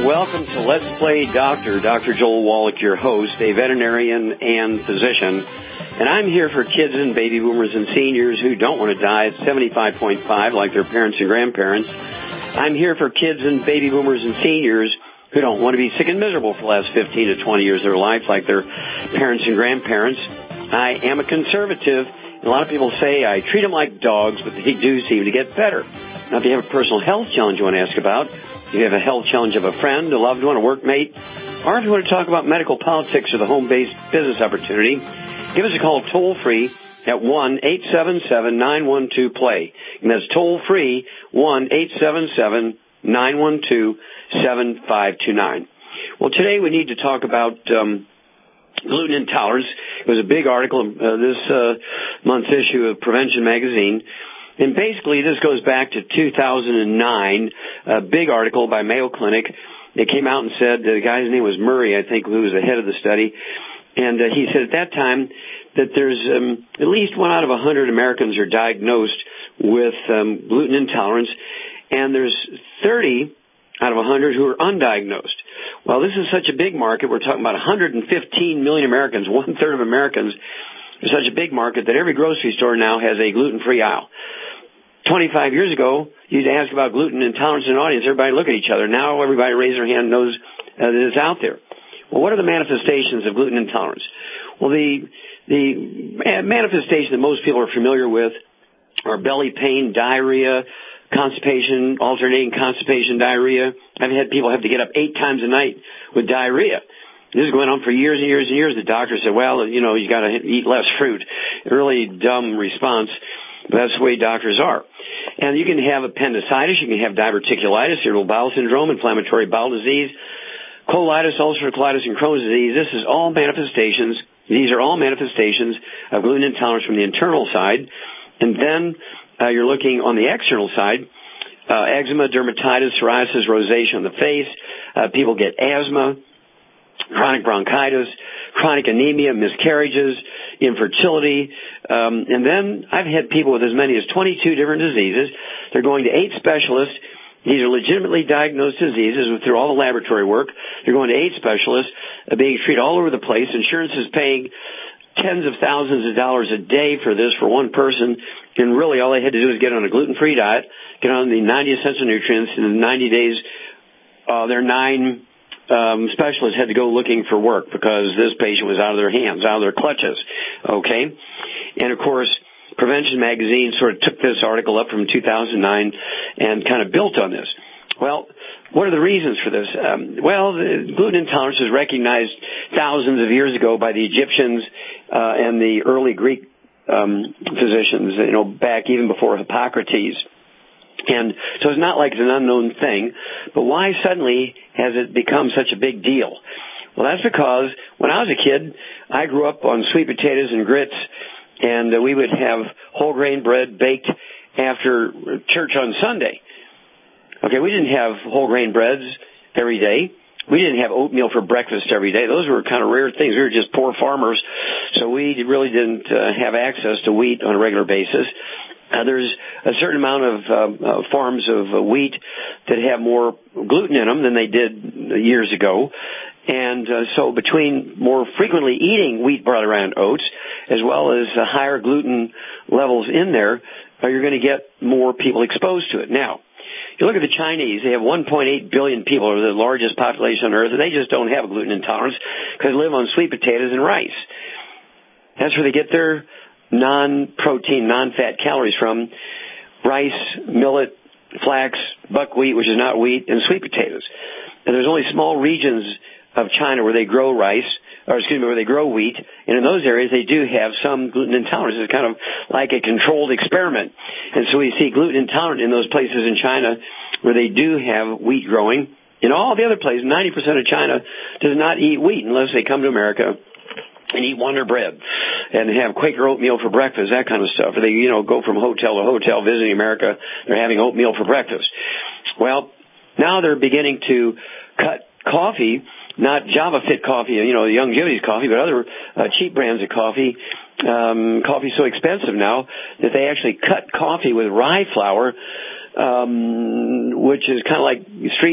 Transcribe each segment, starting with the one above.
Welcome to Let's Play Doctor. Dr. Joel Wallach, your host, a veterinarian and physician. And I'm here for kids and baby boomers and seniors who don't want to die at 75.5 like their parents and grandparents. I'm here for kids and baby boomers and seniors who don't want to be sick and miserable for the last 15 to 20 years of their life like their parents and grandparents. I am a conservative. And a lot of people say I treat them like dogs, but they do seem to get better. Now, if you have a personal health challenge you want to ask about, if you have a health challenge of a friend, a loved one, a workmate, or if you want to talk about medical politics or the home-based business opportunity, give us a call toll-free at 1-877-912-PLAY. And that's toll-free, 1-877-912-7529. Well, today we need to talk about gluten intolerance. It was a big article this month's issue of Prevention Magazine. And basically, this goes back to 2009, a big article by Mayo Clinic. It came out and said, the guy's name was Murray, I think, who was the head of the study. And he said at that time that there's at least 1 out of 100 Americans are diagnosed with gluten intolerance, and there's 30 out of 100 who are undiagnosed. Well, this is such a big market. We're talking about 115 million Americans, one-third of Americans. It's such a big market that every grocery store now has a gluten-free aisle. 25 years ago, you'd ask about gluten intolerance in an audience, everybody look at each other. Now everybody raise their hand, knows that it's out there. Well, what are the manifestations of gluten intolerance? Well, the manifestation that most people are familiar with are belly pain, diarrhea, constipation, alternating constipation, diarrhea. I've had people have to get up 8 times a night with diarrhea. This is going on for years and years and years. The doctor said, well, you know, you got to eat less fruit. A really dumb response, but that's the way doctors are. And you can have appendicitis, you can have diverticulitis, irritable bowel syndrome, inflammatory bowel disease, colitis, ulcerative colitis, and Crohn's disease. This is all manifestations. These are all manifestations of gluten intolerance from the internal side. And then you're looking on the external side, eczema, dermatitis, psoriasis, rosacea on the face. People get asthma, chronic bronchitis, chronic anemia, miscarriages, infertility. And then I've had people with as many as 22 different diseases. They're going to 8 specialists. These are legitimately diagnosed diseases through all the laboratory work. They're going to 8 specialists, being treated all over the place. Insurance is paying tens of thousands of dollars a day for this for one person. And really all they had to do is get on a gluten-free diet, get on the 90 essential nutrients, and in 90 days their 9 specialists had to go looking for work because this patient was out of their hands, out of their clutches. Okay? And, of course, Prevention Magazine sort of took this article up from 2009 and kind of built on this. Well, what are the reasons for this? The gluten intolerance was recognized thousands of years ago by the Egyptians and the early Greek physicians, you know, back even before Hippocrates. And so it's not like it's an unknown thing, but why suddenly has it become such a big deal? Well, that's because when I was a kid, I grew up on sweet potatoes and grits, and we would have whole grain bread baked after church on Sunday. Okay, we didn't have whole grain breads every day. We didn't have oatmeal for breakfast every day. Those were kind of rare things. We were just poor farmers, so we really didn't have access to wheat on a regular basis. There's a certain amount of forms of wheat that have more gluten in them than they did years ago. And so between more frequently eating wheat, barley, and oats, as well as higher gluten levels in there, you're going to get more people exposed to it. Now, you look at the Chinese, they have 1.8 billion people, or the largest population on earth, and they just don't have a gluten intolerance because they live on sweet potatoes and rice. That's where they get their non-protein, non-fat calories from: rice, millet, flax, buckwheat, which is not wheat, and sweet potatoes. And there's only small regions of China where they grow where they grow wheat, and in those areas they do have some gluten intolerance. It's kind of like a controlled experiment. And so we see gluten intolerant in those places in China where they do have wheat growing. In all the other places, 90% of China does not eat wheat unless they come to America and eat Wonder Bread and have Quaker oatmeal for breakfast, that kind of stuff. Or they, go from hotel to hotel visiting America. They're having oatmeal for breakfast. Well, now they're beginning to cut coffee, not Java Fit coffee, Young Jimmy's coffee, but other cheap brands of coffee. Coffee's so expensive now that they actually cut coffee with rye flour, which is kind of like street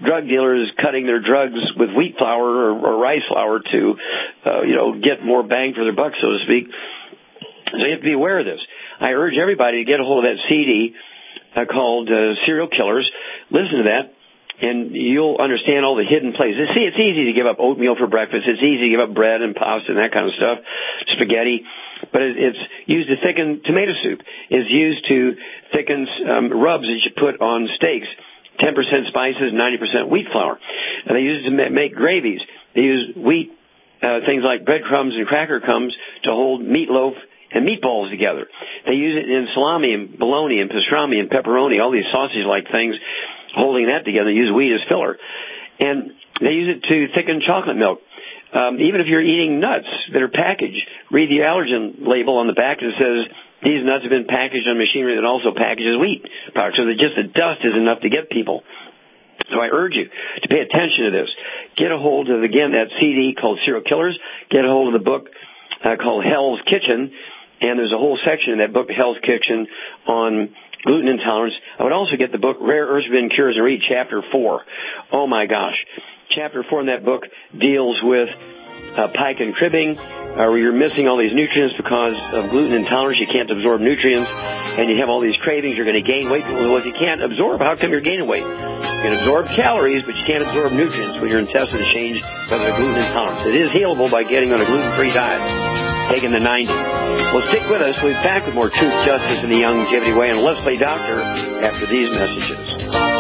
drug dealers cutting their drugs with wheat flour or rice flour to, get more bang for their buck, so to speak. So you have to be aware of this. I urge everybody to get a hold of that CD called Serial Killers. Listen to that, and you'll understand all the hidden places. See, it's easy to give up oatmeal for breakfast. It's easy to give up bread and pasta and that kind of stuff, spaghetti. But it's used to thicken tomato soup. It's used to thicken rubs that you put on steaks. 10% spices, 90% wheat flour. And they use it to make gravies. They use wheat, things like breadcrumbs and cracker crumbs to hold meatloaf and meatballs together. They use it in salami and bologna and pastrami and pepperoni, all these sausage-like things, holding that together. They use wheat as filler. And they use it to thicken chocolate milk. Even if you're eating nuts that are packaged, read the allergen label on the back that says these nuts have been packaged on machinery that also packages wheat products, so that just the dust is enough to get people. So I urge you to pay attention to this. Get a hold of, again, that CD called Serial Killers. Get a hold of the book called Hell's Kitchen, and there's a whole section in that book, Hell's Kitchen, on gluten intolerance. I would also get the book Rare Earths Forbidden Cures and read Chapter 4. Oh, my gosh. Chapter 4 in that book deals with pike and cribbing, where you're missing all these nutrients because of gluten intolerance. You can't absorb nutrients, and you have all these cravings. You're going to gain weight. Well, if you can't absorb, how come you're gaining weight? You can absorb calories, but you can't absorb nutrients when your intestines change because of gluten intolerance. It is healable by getting on a gluten-free diet, taking the 90. Well, stick with us. We'll be back with more Truth, Justice, and the Longevity Way, and Leslie Doctor after these messages.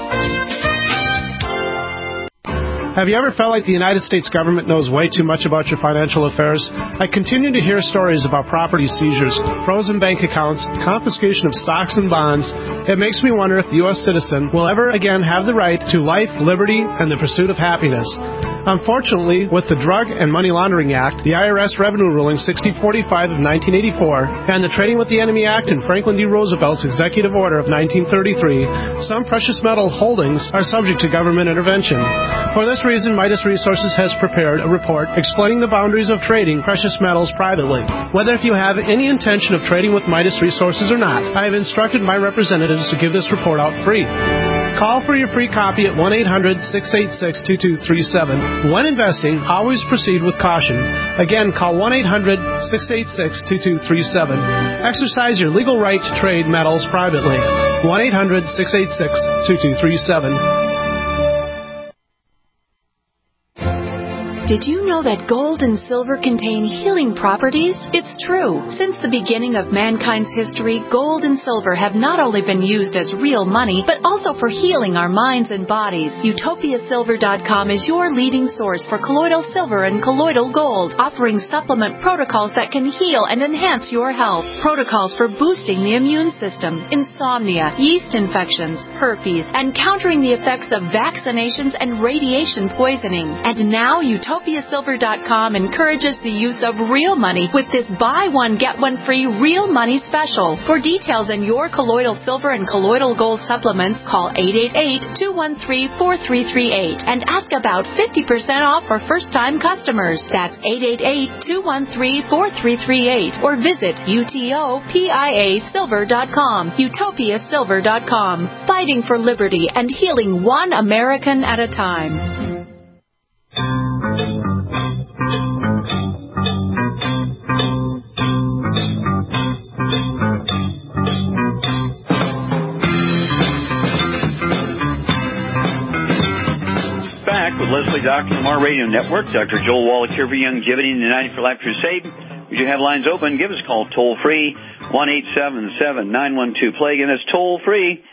Have you ever felt like the United States government knows way too much about your financial affairs? I continue to hear stories about property seizures, frozen bank accounts, confiscation of stocks and bonds. It makes me wonder if the U.S. citizen will ever again have the right to life, liberty, and the pursuit of happiness. Unfortunately, with the Drug and Money Laundering Act, the IRS Revenue Ruling 6045 of 1984, and the Trading with the Enemy Act and Franklin D. Roosevelt's Executive Order of 1933, some precious metal holdings are subject to government intervention. For this reason, Midas Resources has prepared a report explaining the boundaries of trading precious metals privately. Whether if you have any intention of trading with Midas Resources or not, I have instructed my representatives to give this report out free. Call for your free copy at 1-800-686-2237. When investing, always proceed with caution. Again, call 1-800-686-2237. Exercise your legal right to trade metals privately. 1-800-686-2237. Did you know that gold and silver contain healing properties? It's true. Since the beginning of mankind's history, gold and silver have not only been used as real money, but also for healing our minds and bodies. UtopiaSilver.com is your leading source for colloidal silver and colloidal gold, offering supplement protocols that can heal and enhance your health. Protocols for boosting the immune system, insomnia, yeast infections, herpes, and countering the effects of vaccinations and radiation poisoning. And now UtopiaSilver.com encourages the use of real money with this buy one, get one free real money special. For details on your colloidal silver and colloidal gold supplements, call 888-213-4338 and ask about 50% off for first-time customers. That's 888-213-4338 or visit UTOPIASilver.com. UtopiaSilver.com. Fighting for liberty and healing one American at a time. Back with Leslie Doctor on our radio network. Dr. Joel Wallach here for Longevity and the United for Life Crusade. We do have lines open. Give us a call toll free, 1-877-912-PLAY. Again, that's toll free,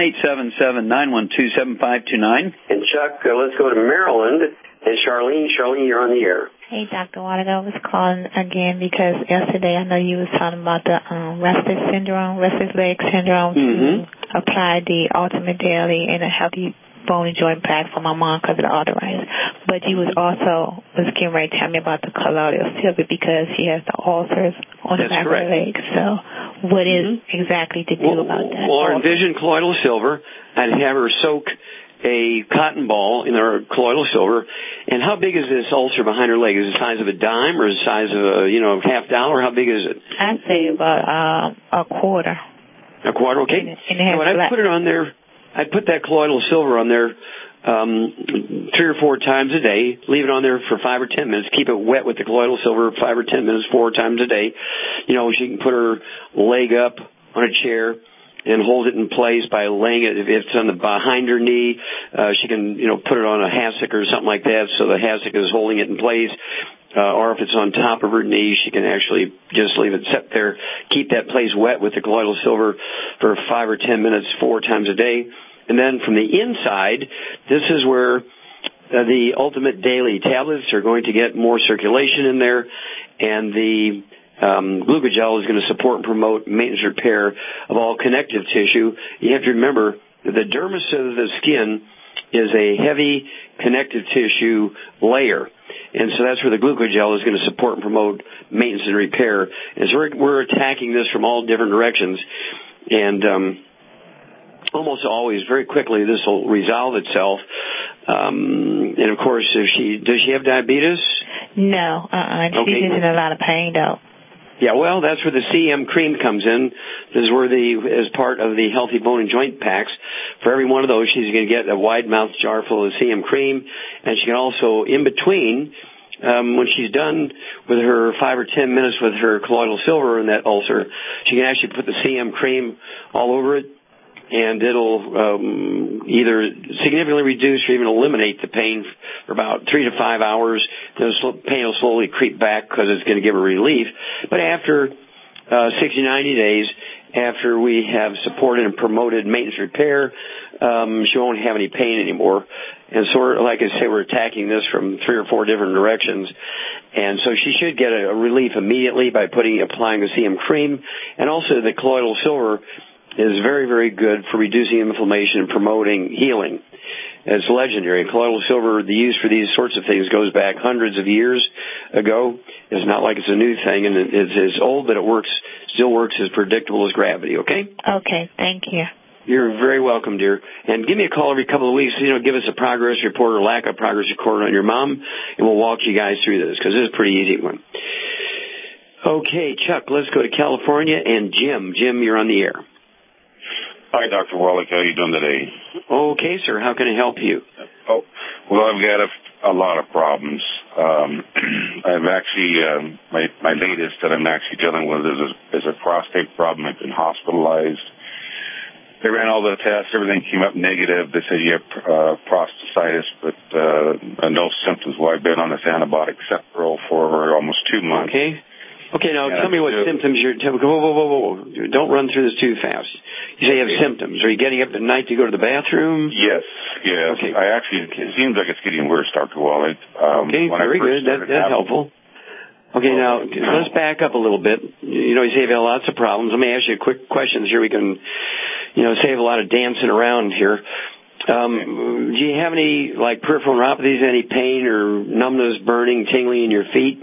1-877-912-7529. And Chuck, let's go to Maryland. And Charlene, you're on the air. Hey, Dr. Wallach, I was calling again because yesterday I know you was talking about the restless leg syndrome, to apply the Ultimate Daily and a healthy bone and joint pack for my mom because of the arthritis. But you was also getting ready to tell me about the colloidal silver because she has the ulcers on the back of her legs. So what is exactly to do about that? Well, our Envision colloidal silver, I'd have her soak a cotton ball in our colloidal silver. And how big is this ulcer behind her leg? Is it the size of a dime or is it the size of a, $50? How big is it? I'd say about a quarter. A quarter, okay. And when I put it on there, I put that colloidal silver on there 3 or 4 times a day. Leave it on there for 5 or 10 minutes. Keep it wet with the colloidal silver 5 or 10 minutes, 4 times a day. You know, she can put her leg up on a chair and hold it in place by laying it. If it's on the behind her knee, she can, put it on a hassock or something like that, so the hassock is holding it in place. Or if it's on top of her knee, she can actually just leave it set there. Keep that place wet with the colloidal silver for 5 or 10 minutes, 4 times a day. And then from the inside, this is where the Ultimate Daily tablets are going to get more circulation in there, and the glucogel is going to support and promote maintenance repair of all connective tissue. You have to remember that the dermis of the skin is a heavy connective tissue layer. And so that's where the glucogel is going to support and promote maintenance and repair. And so we're attacking this from all different directions. And almost always, very quickly, this will resolve itself. And, of course, does she have diabetes? No. She's just in a lot of pain, though. Yeah, well, that's where the CM cream comes in. This is where as part of the Healthy Bone and Joint Packs, for every one of those, she's going to get a wide-mouth jar full of CM cream, and she can also, in between, when she's done with her 5 or 10 minutes with her colloidal silver in that ulcer, she can actually put the CM cream all over it, and it'll either significantly reduce or even eliminate the pain for about 3 to 5 hours. The pain will slowly creep back because it's going to give her relief. But after 60, 90 days, after we have supported and promoted maintenance repair, she won't have any pain anymore. And so, like I say, we're attacking this from 3 or 4 different directions. And so she should get a relief immediately by applying the CM cream. And also the colloidal silver is very, very good for reducing inflammation and promoting healing. It's legendary. Colloidal silver, the use for these sorts of things goes back hundreds of years ago. It's not like it's a new thing, and it's old, but it still works as predictable as gravity, okay? Okay, thank you. You're very welcome, dear. And give me a call every couple of weeks, give us a progress report or lack of progress report on your mom, and we'll walk you guys through this, because this is a pretty easy one. Okay, Chuck, let's go to California, and Jim. Jim, you're on the air. Hi, Dr. Wallach. How are you doing today? Okay, sir. How can I help you? Oh, well, I've got a lot of problems. I've actually, my latest that I'm actually dealing with is a prostate problem. I've been hospitalized. They ran all the tests. Everything came up negative. They said you have prostatitis, but no symptoms. Well, I've been on this antibiotic Cepral for almost 2 months. Okay, now tell me what symptoms you're... Whoa. Don't run through this too fast. You say you have symptoms. Are you getting up at night to go to the bathroom? Yes. Okay. It seems like it's getting worse, Dr. Wallach. Very good. That's helpful. Okay, now, let's back up a little bit. You say you've had lots of problems. Let me ask you a quick question here. We can, save a lot of dancing around here. Do you have any, peripheral neuropathies, any pain or numbness, burning, tingling in your feet?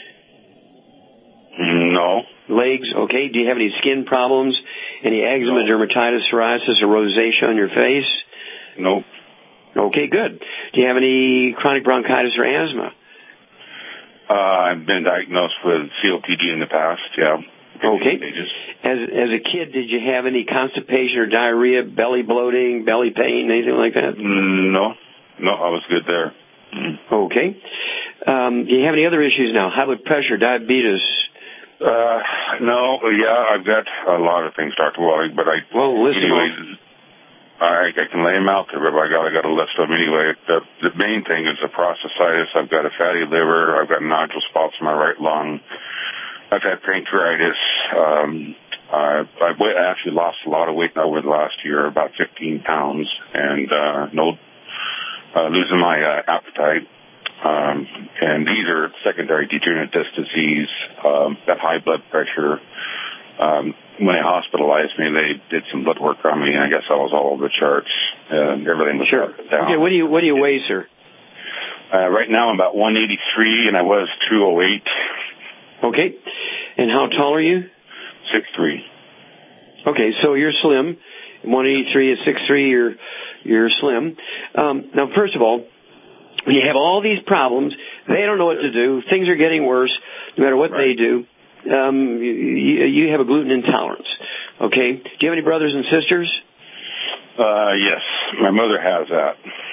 No. Legs, okay. Do you have any skin problems? Any eczema, dermatitis, psoriasis, or rosacea on your face? Nope. Okay, good. Do you have any chronic bronchitis or asthma? I've been diagnosed with COPD in the past, yeah. Okay. As a kid, did you have any constipation or diarrhea, belly bloating, belly pain, anything like that? No, I was good there. Okay. Do you have any other issues now? High blood pressure, diabetes? No, I've got a lot of things, Dr. Wallach, but listen. I can lay them out there, but I got a list of them anyway. The main thing is the prostatitis. I've got a fatty liver. I've got nodule spots in my right lung. I've had pancreatitis. I've actually lost a lot of weight over the last year, about 15 pounds, and losing my appetite. And these are secondary degenerative disc disease, that high blood pressure. When they hospitalized me, they did some blood work on me, and I guess I was all over the charts. Everything was down. Okay, what do you weigh, sir? Right now I'm about 183, and I was 208. Okay. And how tall are you? 6'3". Okay, so you're slim. 183 is 6'3", you're slim. Now, first of all, when you have all these problems, they don't know what to do. Things are getting worse no matter what they do. You have a gluten intolerance, okay? Do you have any brothers and sisters? Yes. My mother has that.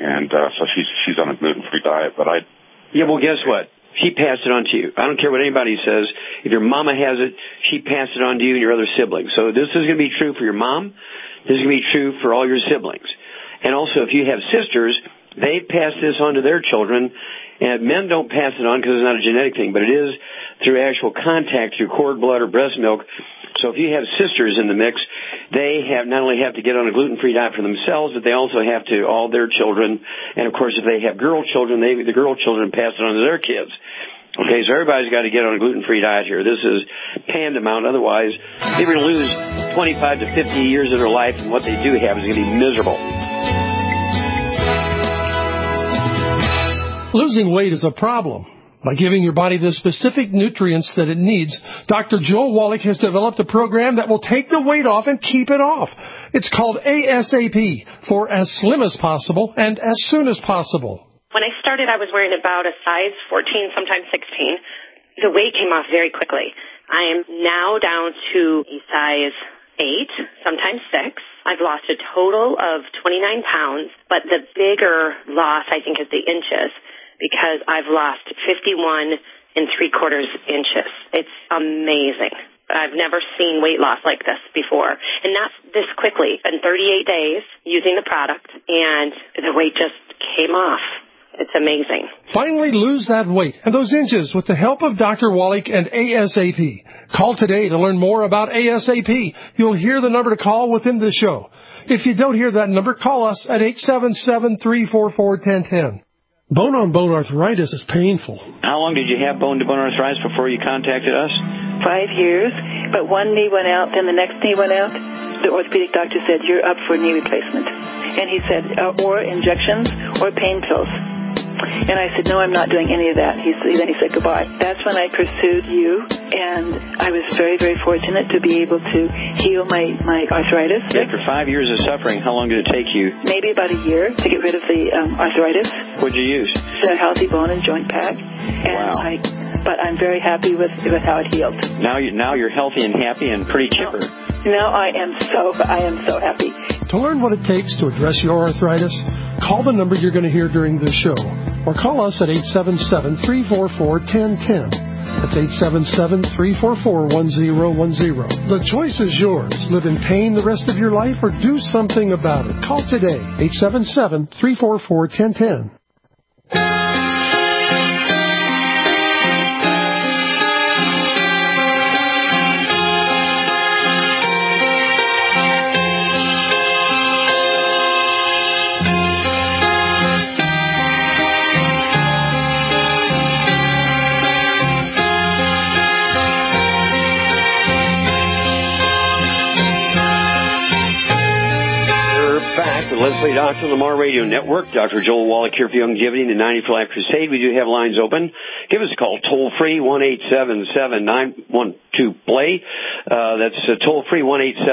and so she's on a gluten-free diet. But yeah, well, guess what? She passed it on to you. I don't care what anybody says. If your mama has it, she passed it on to you and your other siblings. So this is going to be true for your mom. This is going to be true for all your siblings. And also, if you have sisters, they pass this on to their children. And men don't pass it on because it's not a genetic thing, but it is through actual contact through cord blood or breast milk. So if you have sisters in the mix, they not only have to get on a gluten-free diet for themselves, but they also have to all their children. And, of course, if they have girl children, the girl children pass it on to their kids. Okay, so everybody's got to get on a gluten-free diet here. This is tantamount. Otherwise, they're going to lose 25 to 50 years of their life, and what they do have is going to be miserable. Losing weight is a problem. By giving your body the specific nutrients that it needs, Dr. Joel Wallach has developed a program that will take the weight off and keep it off. It's called ASAP, for as slim as possible and as soon as possible. When I started, I was wearing about a size 14, sometimes 16. The weight came off very quickly. I am now down to a size 8, sometimes 6. I've lost a total of 29 pounds, but the bigger loss, I think, is the inches, because I've lost 51 3/4 inches. It's amazing. I've never seen weight loss like this before. And not this quickly. In 38 days using the product, and the weight just came off. It's amazing. Finally lose that weight and those inches with the help of Dr. Wallach and ASAP. Call today to learn more about ASAP. You'll hear the number to call within the show. If you don't hear that number, call us at 877-344-1010. Bone-on-bone arthritis is painful. How long did you have bone-to-bone arthritis before you contacted us? 5 years, but one knee went out, then the next knee went out. The orthopedic doctor said, you're up for knee replacement. And he said, or injections or pain pills. And I said, no, I'm not doing any of that. Then he said goodbye. That's when I pursued you, and I was very, very fortunate to be able to heal my arthritis. After 5 years of suffering, how long did it take you? Maybe about a year to get rid of the arthritis. What'd you use? The Healthy Bone and Joint Pack. And wow. But I'm very happy with how it healed. Now you're healthy and happy and pretty chipper. Now I am so happy. To learn what it takes to address your arthritis, call the number you're going to hear during this show, or call us at 877-344-1010. That's 877-344-1010. The choice is yours. Live in pain the rest of your life or do something about it. Call today, 877-344-1010. Leslie Doctor, Lamar Radio Network. Dr. Joel Wallach here for Youngevity and the 90 for Life Crusade. We do have lines open. Give us a call, toll-free, 1-877-912-PLAY. That's toll-free,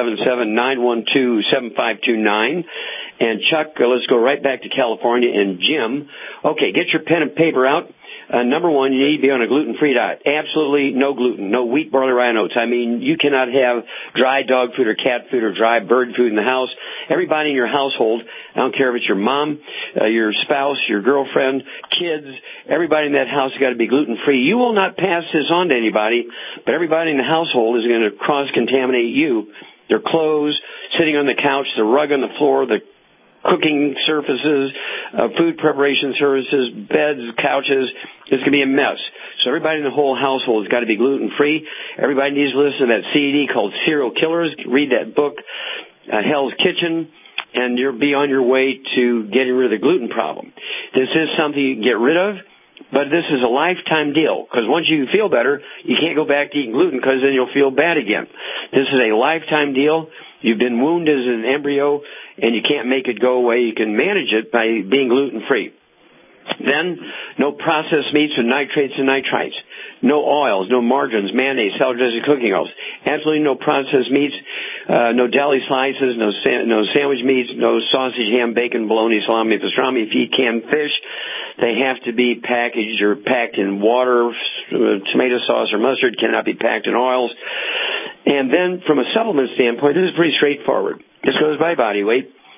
1-877-912-7529. And Chuck, let's go right back to California. And Jim, okay, get your pen and paper out. Number one, you need to be on a gluten-free diet. Absolutely no gluten, no wheat, barley, rye, and oats. I mean, you cannot have dry dog food or cat food or dry bird food in the house. Everybody in your household, I don't care if it's your mom, your spouse, your girlfriend, kids, everybody in that house has got to be gluten-free. You will not pass this on to anybody, but everybody in the household is going to cross-contaminate you. Their clothes, sitting on the couch, the rug on the floor, the cooking surfaces, food preparation services, beds, couches. It's going to be a mess. So everybody in the whole household has got to be gluten-free. Everybody needs to listen to that CD called Serial Killers. Read that book, Hell's Kitchen, and you'll be on your way to getting rid of the gluten problem. This is something you can get rid of, but this is a lifetime deal, because once you feel better, you can't go back to eating gluten because then you'll feel bad again. This is a lifetime deal. You've been wounded as an embryo, and you can't make it go away. You can manage it by being gluten-free. Then, no processed meats with nitrates and nitrites. No oils, no margarines, mayonnaise, salad dressing, cooking oils. Absolutely no processed meats, no deli slices, no sandwich meats, no sausage, ham, bacon, bologna, salami, pastrami. If you eat canned fish, they have to be packaged or packed in water. Tomato sauce or mustard cannot be packed in oils. And then, from a supplement standpoint, this is pretty straightforward. This goes by body weight.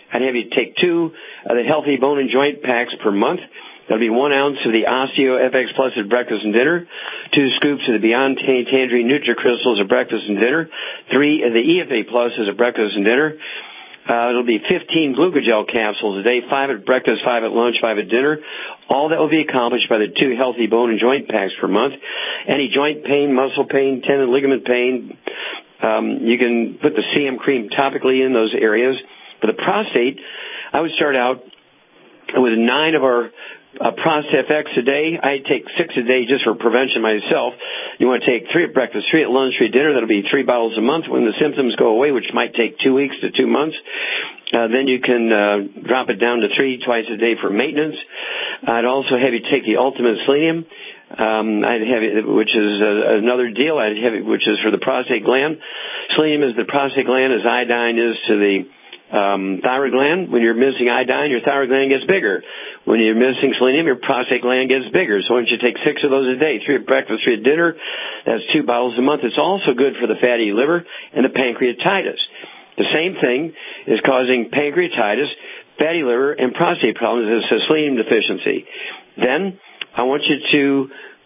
I'd have you take 2 of the Healthy Bone and Joint Packs per month. That'll be 1 ounce of the Osteo FX Plus at breakfast and dinner, 2 scoops of the Beyond Tangerine NutriCrystals at breakfast and dinner, 3 of the EFA Plus at breakfast and dinner. It'll be 15 glucogel capsules a day, 5 at breakfast, 5 at lunch, 5 at dinner. All that will be accomplished by the 2 Healthy Bone and Joint Packs per month. Any joint pain, muscle pain, tendon, ligament pain, you can put the CM cream topically in those areas. For the prostate, I would start out with 9 of our Prostate FX a day. I take 6 a day just for prevention myself. You want to take 3 at breakfast, 3 at lunch, 3 at dinner. That'll be 3 bottles a month. When the symptoms go away, which might take 2 weeks to 2 months, then you can drop it down to 3 twice a day for maintenance. I'd also have you take the Ultimate Selenium. I'd have it, which is another deal. I'd have it, which is for the prostate gland. Selenium is the prostate gland, as iodine is to the thyroid gland. When you're missing iodine, your thyroid gland gets bigger. When you're missing selenium, your prostate gland gets bigger. So why don't you take 6 of those a day, 3 at breakfast, 3 at dinner. That's 2 bottles a month. It's also good for the fatty liver and the pancreatitis. The same thing is causing pancreatitis, fatty liver, and prostate problems. It's a selenium deficiency. Then I want you to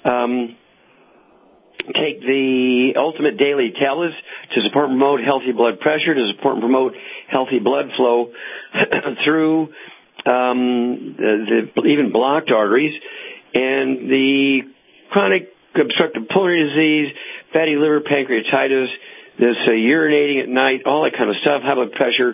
take the Ultimate Daily Tablets to support and promote healthy blood pressure, to support and promote healthy blood flow through even blocked arteries, and the chronic obstructive pulmonary disease, fatty liver, pancreatitis, this urinating at night, all that kind of stuff, high blood pressure,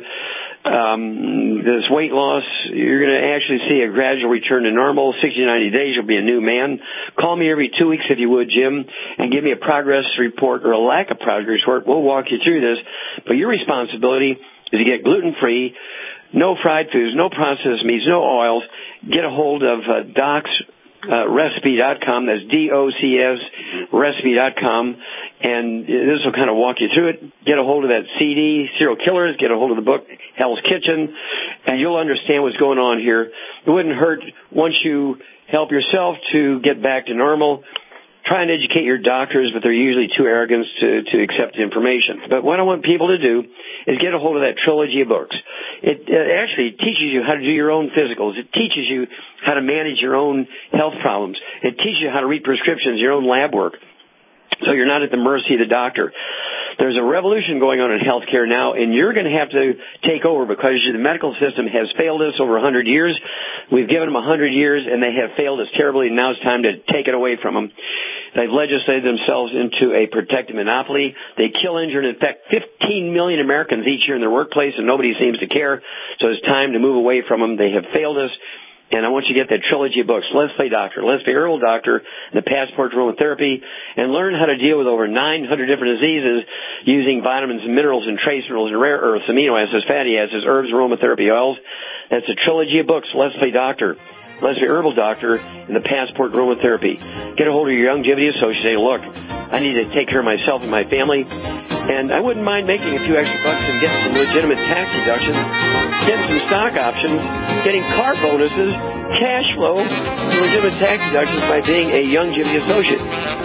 this weight loss. You're going to actually see a gradual return to normal. 60 to 90 days, you'll be a new man. Call me every 2 weeks if you would, Jim, and give me a progress report or a lack of progress report. We'll walk you through this. But your responsibility is to get gluten-free, no fried foods, no processed meats, no oils. Get a hold of DocsRecipe.com. That's DOCS recipe.com. And this will kind of walk you through it. Get a hold of that CD, Serial Killers. Get a hold of the book, Hell's Kitchen. And you'll understand what's going on here. It wouldn't hurt once you help yourself to get back to normal. Try and educate your doctors, but they're usually too arrogant to accept the information. But what I want people to do is get a hold of that trilogy of books. It actually teaches you how to do your own physicals. It teaches you how to manage your own health problems. It teaches you how to read prescriptions, your own lab work, so you're not at the mercy of the doctor. There's a revolution going on in healthcare now, and you're going to have to take over because the medical system has failed us over 100 years. We've given them 100 years, and they have failed us terribly, and now it's time to take it away from them. They've legislated themselves into a protected monopoly. They kill, injure, and infect 15 million Americans each year in their workplace, and nobody seems to care. So it's time to move away from them. They have failed us. And I want you to get that trilogy of books, Let's Play Doctor, Let's Play Herbal Doctor, and the Passport to Aromatherapy, and learn how to deal with over 900 different diseases using vitamins and minerals and trace minerals and rare earths, amino acids, fatty acids, herbs, aromatherapy oils. That's a trilogy of books, Let's Play Doctor, Let's Play Herbal Doctor, and the Passport to Aromatherapy. Get a hold of your Longevity Associate. Say, look, I need to take care of myself and my family, and I wouldn't mind making a few extra bucks and getting some legitimate tax deductions, getting some stock options, getting car bonuses, cash flow, and legitimate tax deductions by being a Longevity Associate.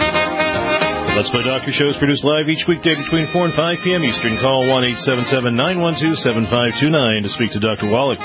Let's Play Doctor show is produced live each weekday between 4 and 5 p.m. Eastern. Call 1-877-912-7529 to speak to Dr. Wallach.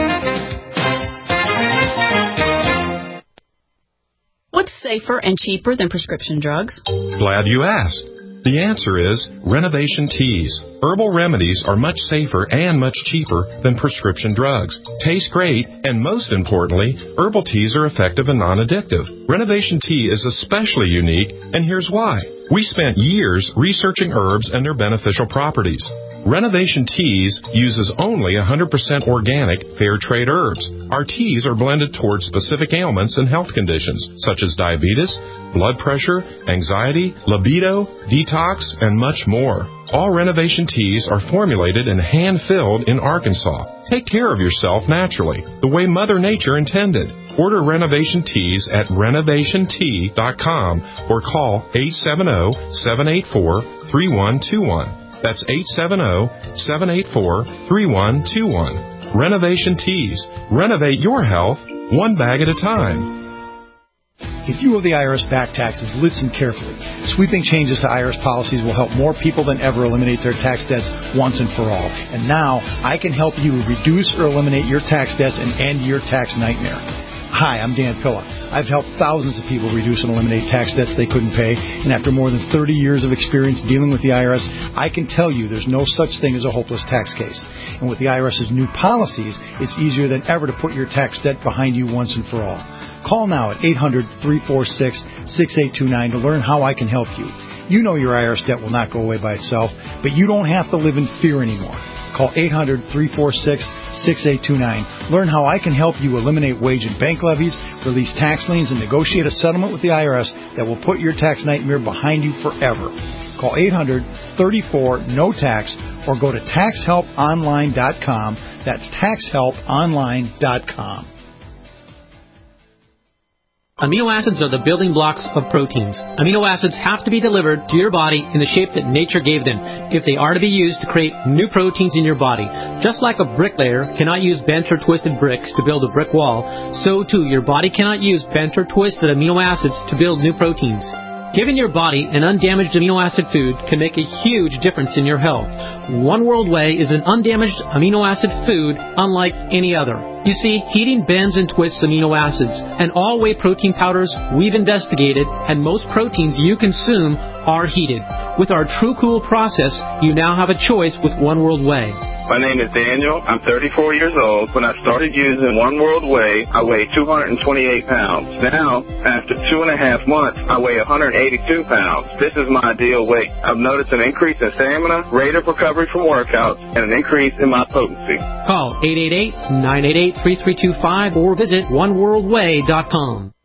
What's safer and cheaper than prescription drugs? Glad you asked. The answer is Renovation Teas. Herbal remedies are much safer and much cheaper than prescription drugs. Taste great, and most importantly, herbal teas are effective and non-addictive. Renovation Tea is especially unique, and here's why. We spent years researching herbs and their beneficial properties. Renovation Teas uses only 100% organic, fair trade herbs. Our teas are blended towards specific ailments and health conditions, such as diabetes, blood pressure, anxiety, libido, detox, and much more. All Renovation Teas are formulated and hand-filled in Arkansas. Take care of yourself naturally, the way Mother Nature intended. Order Renovation Teas at renovationtea.com or call 870-784-3121. That's 870-784-3121. Renovation Teas. Renovate your health one bag at a time. If you owe the IRS back taxes, listen carefully. Sweeping changes to IRS policies will help more people than ever eliminate their tax debts once and for all. And now, I can help you reduce or eliminate your tax debts and end your tax nightmare. Hi, I'm Dan Pilla. I've helped thousands of people reduce and eliminate tax debts they couldn't pay, and after more than 30 years of experience dealing with the IRS, I can tell you there's no such thing as a hopeless tax case. And with the IRS's new policies, it's easier than ever to put your tax debt behind you once and for all. Call now at 800-346-6829 to learn how I can help you. You know your IRS debt will not go away by itself, but you don't have to live in fear anymore. Call 800-346-6829. Learn how I can help you eliminate wage and bank levies, release tax liens, and negotiate a settlement with the IRS that will put your tax nightmare behind you forever. Call 800-34-NO-TAX or go to taxhelponline.com. That's taxhelponline.com. Amino acids are the building blocks of proteins. Amino acids have to be delivered to your body in the shape that nature gave them if they are to be used to create new proteins in your body. Just like a bricklayer cannot use bent or twisted bricks to build a brick wall, so too your body cannot use bent or twisted amino acids to build new proteins. Giving your body an undamaged amino acid food can make a huge difference in your health. One World Whey is an undamaged amino acid food unlike any other. You see, heating bends and twists amino acids, and all whey protein powders we've investigated, and most proteins you consume are heated. With our True Cool process, you now have a choice with One World Whey. My name is Daniel. I'm 34 years old. When I started using One World Whey, I weighed 228 pounds. Now, after 2.5 months, I weigh 182 pounds. This is my ideal weight. I've noticed an increase in stamina, rate of recovery from workouts, and an increase in my potency. Call 888-988-3325 or visit oneworldwhey.com.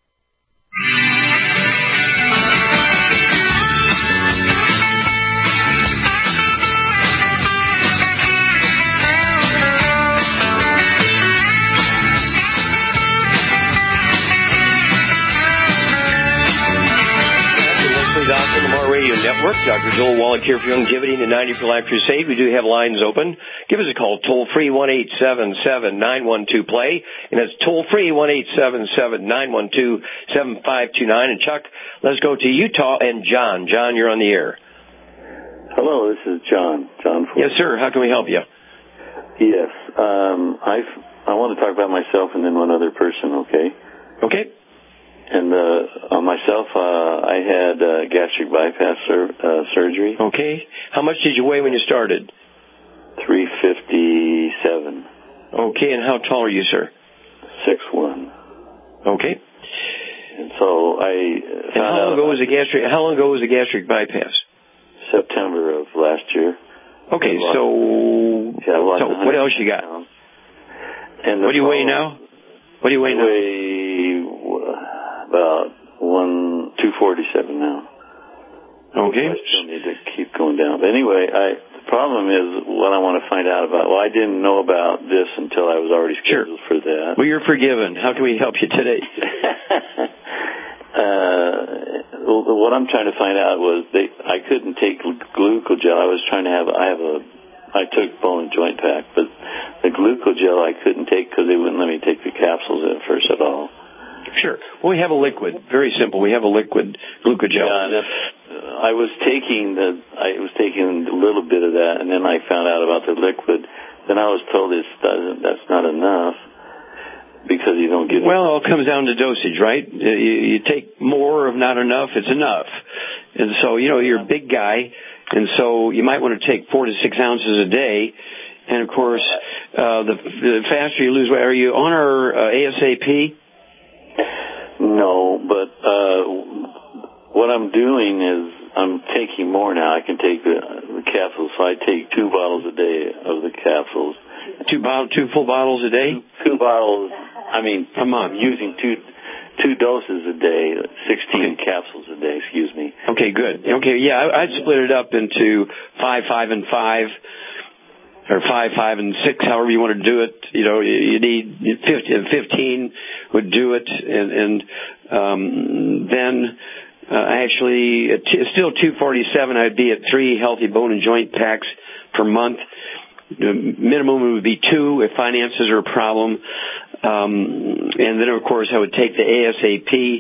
Network. Dr. Joel Wallach here for Longevity and the 90 for Life Crusade. We do have lines open. Give us a call, toll-free, 1-877-912-PLAY. And that's toll-free, 1-877-912-7529. And Chuck, let's go to Utah and John. John, you're on the air. Hello, this is John. John Ford. Yes, sir. How can we help you? Yes. I want to talk about myself and then one other person, okay? Okay. And on myself, I had gastric bypass surgery. Okay. How much did you weigh when you started? 357. Okay, and how tall are you, sir? 6'1". Okay. And so how long ago was the gastric bypass? September of last year. Okay, so what else you got? And what do you weigh now? What do you weigh now? About 247 now. Okay. I still need to keep going down. But anyway, the problem is what I want to find out about. Well, I didn't know about this until I was already scheduled for that. Well, you're forgiven. How can we help you today? What I'm trying to find out was I couldn't take glucogel. I took bone and joint pack, but the glucogel I couldn't take because they wouldn't let me take the capsules at first at all. Sure. Well, we have a liquid. Very simple. We have a liquid glucogel. Yeah, I was taking a little bit of that, and then I found out about the liquid. Then I was told that's not enough because you don't get. Well, it all comes down to dosage, right? You take more of not enough, it's enough. And so, you're a big guy, and so you might want to take 4 to 6 ounces a day. And of course, the faster you lose weight. Are you on our ASAP? No, but what I'm doing is I'm taking more now. I can take the capsules, so I take 2 bottles a day of the capsules. 2 full bottles a day? 2 bottles. A month. I'm using two doses a day, 16 capsules a day. Excuse me. Okay, good. Okay, yeah, I'd split it up into 5, 5, and 5. Or 5, 5, and 6, however you want to do it. You need 15 would do it, and then actually, still 247. I'd be at 3 healthy bone and joint packs per month. The minimum would be 2 if finances are a problem. And then, of course, I would take the ASAP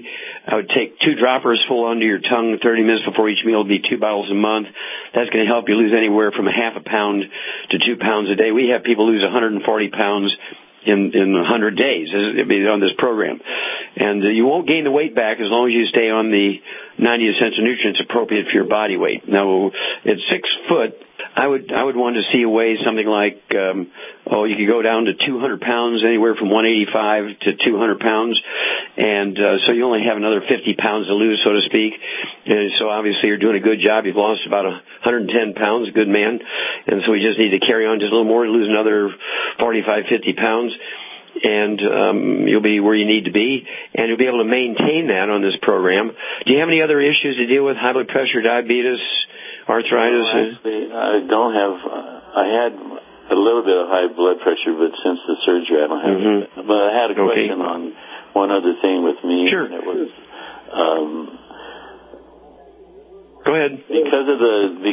I would take 2 droppers full under your tongue 30 minutes before each meal. It would be 2 bottles a month. That's going to help you lose anywhere from a half a pound to 2 pounds a day. We have people lose 140 pounds in 100 days on this program. And you won't gain the weight back as long as you stay on the 90 essential nutrients appropriate for your body weight. Now, at 6 foot, I would want to see a way something like, you could go down to 200 pounds, anywhere from 185 to 200 pounds. And so you only have another 50 pounds to lose, so to speak. And so obviously you're doing a good job. You've lost about 110 pounds, good man. And so we just need to carry on just a little more to lose another 45, 50 pounds. And you'll be where you need to be, and you'll be able to maintain that on this program. Do you have any other issues to deal with, high blood pressure, diabetes, arthritis? No, actually, I don't have. I had a little bit of high blood pressure, but since the surgery, I don't have it. But I had a question on one other thing with me. Sure. And it was. Go ahead. Because of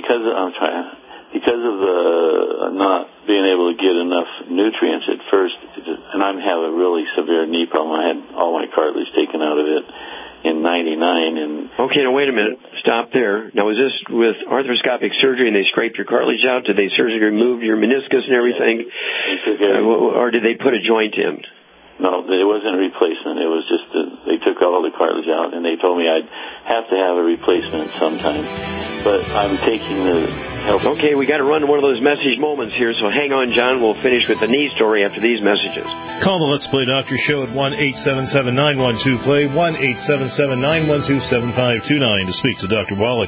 the not being able to get enough nutrients at first, and I have a really severe knee problem. I had all my cartilage taken out of it in 99. And okay, now wait a minute. Stop there. Now, was this with arthroscopic surgery and they scraped your cartilage out? Did they surgically remove your meniscus and everything? Or did they put a joint in? No, it wasn't a replacement. It was just they took all the cartilage out, and they told me I'd have to have a replacement sometime. But I'm taking the help. Okay, we got to run to one of those message moments here, so hang on, John. We'll finish with the knee story after these messages. Call the Let's Play Doctor Show at 1-877-912-PLAY, 1-877-912-7529 to speak to Dr. Wallach.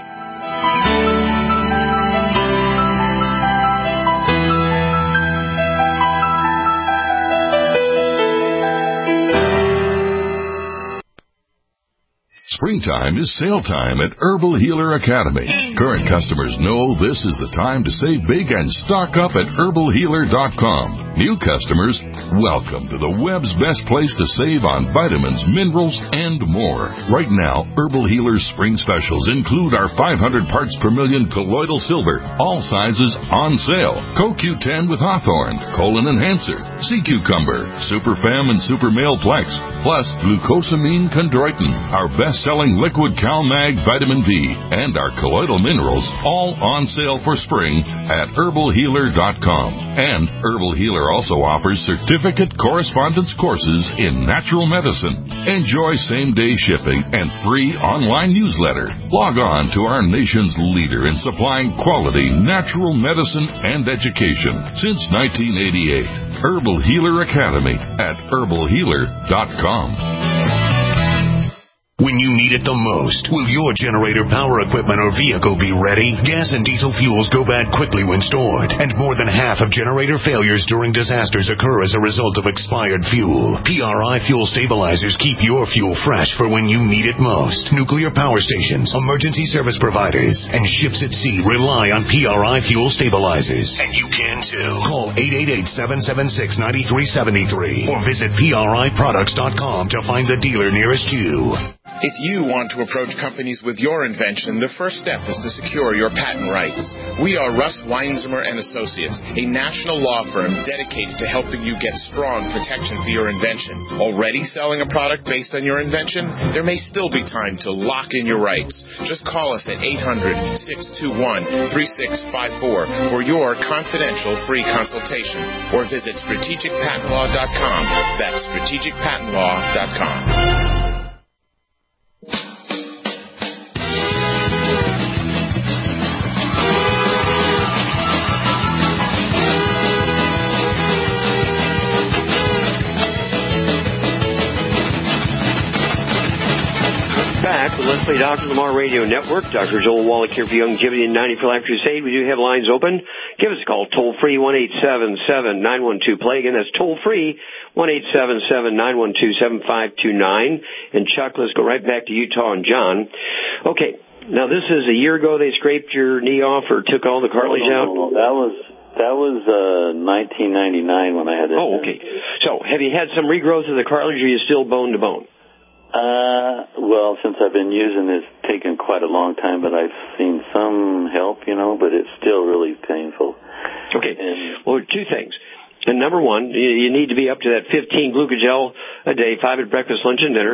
Springtime is sale time at Herbal Healer Academy. Current customers know this is the time to save big and stock up at herbalhealer.com. New customers, welcome to the web's best place to save on vitamins, minerals, and more. Right now, Herbal Healer's spring specials include our 500 parts per million colloidal silver, all sizes on sale, CoQ10 with Hawthorne, Colon Enhancer, Sea Cucumber, Super Fem and Super Male Plex, plus glucosamine chondroitin, our best-selling liquid CalMag vitamin D, and our colloidal minerals, all on sale for spring at herbalhealer.com. And Herbal Healer also offers certificate correspondence courses in natural medicine. Enjoy same-day shipping and free online newsletter. Log on to our nation's leader in supplying quality natural medicine and education since 1988. Herbal Healer Academy at herbalhealer.com. When you need it the most, will your generator, power equipment, or vehicle be ready? Gas and diesel fuels go bad quickly when stored, and more than half of generator failures during disasters occur as a result of expired fuel. PRI Fuel Stabilizers keep your fuel fresh for when you need it most. Nuclear power stations, emergency service providers, and ships at sea rely on PRI Fuel Stabilizers. And you can too. Call 888-776-9373 or visit PRIproducts.com to find the dealer nearest you. If you want to approach companies with your invention, the first step is to secure your patent rights. We are Russ Weinzimmer and Associates, a national law firm dedicated to helping you get strong protection for your invention. Already selling a product based on your invention? There may still be time to lock in your rights. Just call us at 800-621-3654 for your confidential free consultation, or visit strategicpatentlaw.com. That's strategicpatentlaw.com. Back with Let's Play Dr. Lamar Radio Network. Dr. Joel Wallach here for Youngevity and 90 for Life Crusade. We do have lines open. Give us a call, toll-free, 1-877-912-PLAY. Again, that's toll-free, 1-877-912-7529. And Chuck, let's go right back to Utah and John. Okay, now this is a year ago they scraped your knee off or took all the cartilage out? No, that was 1999 when I had it. Oh, okay. So, have you had some regrowth of the cartilage, or are you still bone to bone? Well, since I've been using it, it's taken quite a long time, but I've seen some help, but it's still really painful. Okay. Well, two things. And number one, you need to be up to that 15 glucogel a day, 5 at breakfast, lunch, and dinner.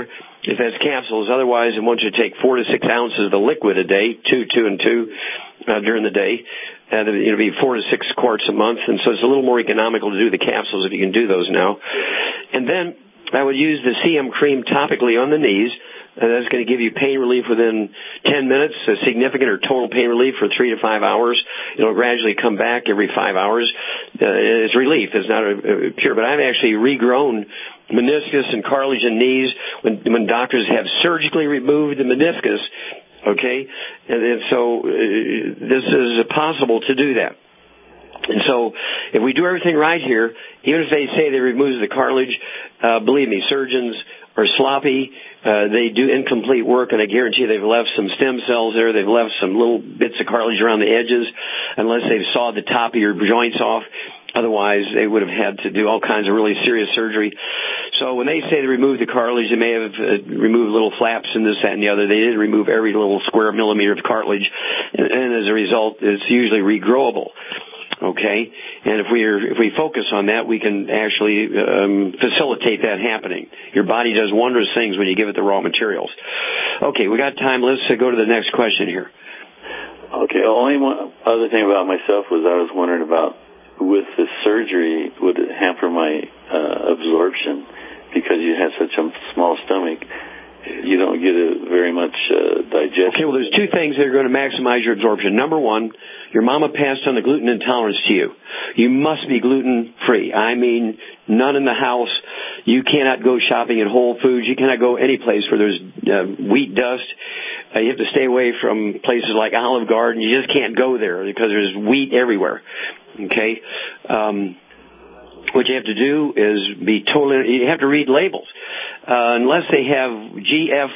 if that's capsules. Otherwise, I want you to take 4 to 6 ounces of the liquid a day, 2 and 2 during the day. It'll be 4 to 6 quarts a month, and so it's a little more economical to do the capsules if you can do those now. And then I would use the CM cream topically on the knees. That's going to give you pain relief within 10 minutes, a significant or total pain relief for 3 to 5 hours. It'll gradually come back every 5 hours. It's relief. It's not a cure. But I've actually regrown meniscus and cartilage in knees when doctors have surgically removed the meniscus, okay? And so this is possible to do that. And so if we do everything right here, even if they say they remove the cartilage, believe me, surgeons are sloppy. They do incomplete work, and I guarantee they've left some stem cells there. They've left some little bits of cartilage around the edges, unless they've sawed the top of your joints off. Otherwise, they would have had to do all kinds of really serious surgery. So when they say they removed the cartilage, they may have removed little flaps and this, that, and the other. They didn't remove every little square millimeter of cartilage, and as a result, it's usually regrowable. Okay, and if we focus on that, we can actually facilitate that happening. Your body does wondrous things when you give it the raw materials. Okay, we got time. Let's go to the next question here. Okay, only one other thing about myself was I was wondering about, with the surgery, would it hamper my absorption? Because you have such a small stomach, you don't get very much digestion. Okay, well, there's 2 things that are going to maximize your absorption. Number 1, your mama passed on the gluten intolerance to you. You must be gluten-free. I mean, none in the house. You cannot go shopping at Whole Foods. You cannot go any place where there's wheat dust. You have to stay away from places like Olive Garden. You just can't go there because there's wheat everywhere. Okay? What you have to do is you have to read labels. Unless they have GF,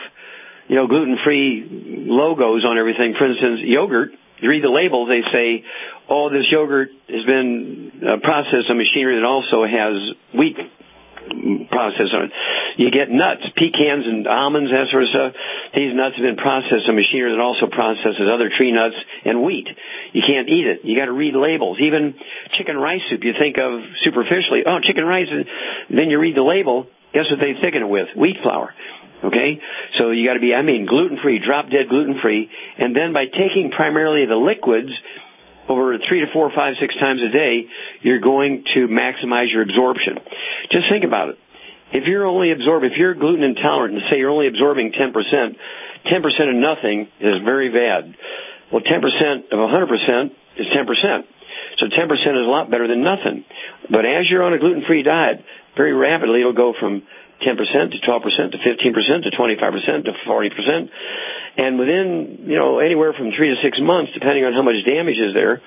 gluten-free logos on everything. For instance, yogurt, you read the label, they say, this yogurt has been processed on machinery that also has wheat processed on it. You get nuts, pecans and almonds, that sort of stuff. These nuts have been processed on machinery that also processes other tree nuts and wheat. You can't eat it. You got to read labels. Even chicken rice soup, you think of superficially, chicken rice, then you read the label. Guess what they thicken it with? Wheat flour. Okay? So you got to be, gluten-free, drop-dead gluten-free. And then by taking primarily the liquids over 3 to 4, 5, 6 times a day, you're going to maximize your absorption. Just think about it. If you're gluten intolerant and say you're only absorbing 10% of nothing is very bad. Well, 10% of 100% is 10%. So 10% is a lot better than nothing. But as you're on a gluten-free diet, very rapidly it'll go from 10% to 12% to 15% to 25% to 40%. And within, anywhere from 3 to 6 months, depending on how much damage is there,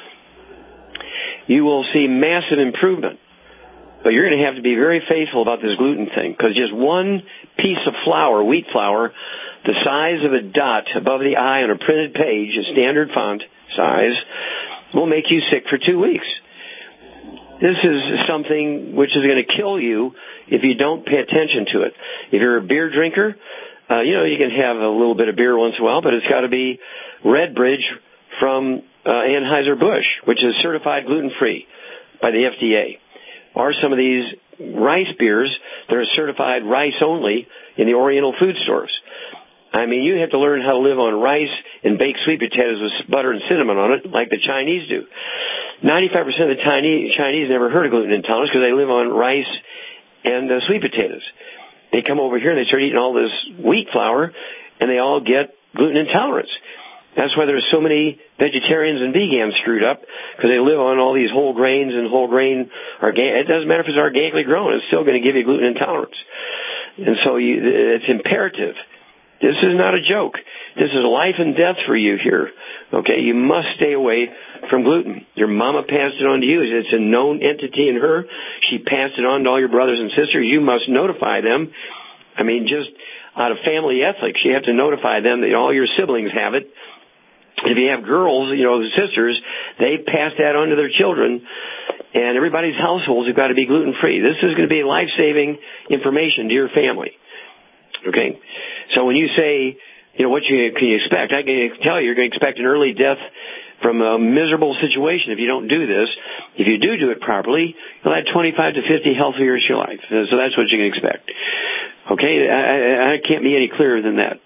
you will see massive improvement. But you're going to have to be very faithful about this gluten thing, because just one piece of flour, wheat flour, the size of a dot above the I on a printed page, a standard font size, will make you sick for 2 weeks. This is something which is going to kill you if you don't pay attention to it. If you're a beer drinker, you can have a little bit of beer once in a while, but it's got to be Redbridge from Anheuser-Busch, which is certified gluten-free by the FDA. Or some of these rice beers that are certified rice only in the Oriental food stores. You have to learn how to live on rice and baked sweet potatoes with butter and cinnamon on it, like the Chinese do. 95% of the Chinese never heard of gluten intolerance because they live on rice and sweet potatoes. They come over here and they start eating all this wheat flour, and they all get gluten intolerance. That's why there's so many vegetarians and vegans screwed up, because they live on all these whole grains and whole grain. It doesn't matter if it's organically grown; it's still going to give you gluten intolerance. And so it's imperative. This is not a joke. This is life and death for you here. Okay, you must stay away from gluten. Your mama passed it on to you. It's a known entity in her. She passed it on to all your brothers and sisters. You must notify them. Just out of family ethics, you have to notify them that all your siblings have it. If you have girls, sisters, they pass that on to their children. And everybody's households have got to be gluten-free. This is going to be life-saving information to your family. Okay? So when you say, what can you expect? I can tell you, you're going to expect an early death from a miserable situation if you don't do this. If you do it properly, you'll have 25 to 50 healthy years to your life. So that's what you can expect. Okay, I can't be any clearer than that.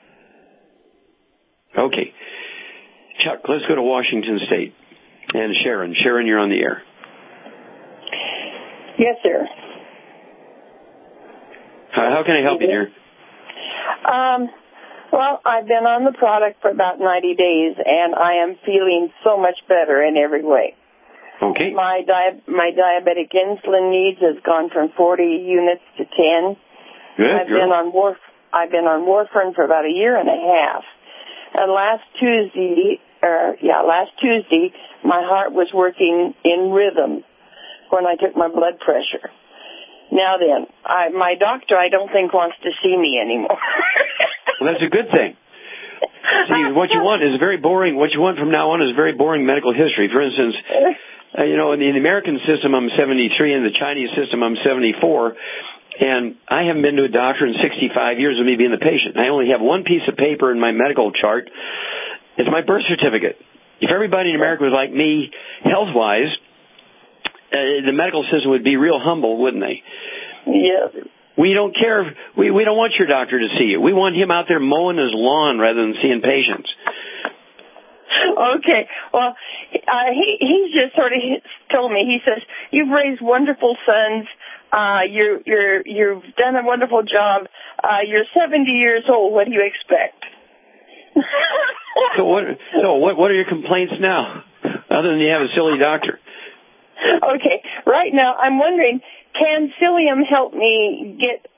Okay. Chuck, let's go to Washington State. And Sharon. Sharon, you're on the air. Yes, sir. How can I help you, dear? Well, I've been on the product for about 90 days, and I am feeling so much better in every way. Okay. My diabetic insulin needs has gone from 40 units to 10. Good. I've been on warfarin for about a year and a half. And last Tuesday, my heart was working in rhythm when I took my blood pressure. Now then, my doctor, I don't think, wants to see me anymore. Well, that's a good thing. See, what you want is very boring. What you want from now on is very boring medical history. For instance, in the American system, I'm 73. In the Chinese system, I'm 74. And I haven't been to a doctor in 65 years of me being the patient. I only have one piece of paper in my medical chart. It's my birth certificate. If everybody in America was like me, health-wise, the medical system would be real humble, wouldn't they? Yeah. We don't care. We don't want your doctor to see you. We want him out there mowing his lawn rather than seeing patients. Okay. Well, he's just sort of told me. He says, "You've raised wonderful sons. You've done a wonderful job. You're 70 years old. What do you expect?" So what are your complaints now, other than you have a silly doctor? Okay. Right now, I'm wondering, can Psyllium help me get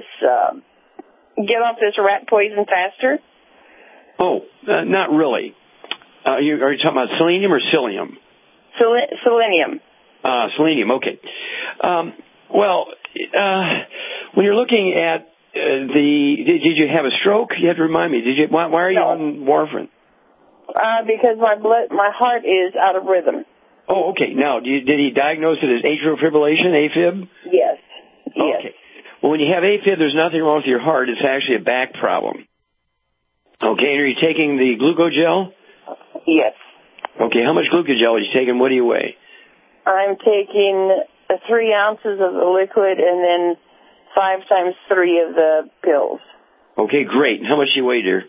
off this rat poison faster? Oh, not really. Are you talking about selenium or psyllium? Selenium. Selenium, okay. When you're looking at did you have a stroke? You have to remind me. Why are you on warfarin? Because my heart is out of rhythm. Oh, okay. Now, did he diagnose it as atrial fibrillation, AFib? Yes. Okay. Well, when you have AFib, there's nothing wrong with your heart. It's actually a back problem. Okay. And are you taking the glucogel? Yes. Okay. How much glucogel are you taking? What do you weigh? I'm taking 3 ounces of the liquid and then 5 times 3 of the pills. Okay, great. And how much do you weigh, dear?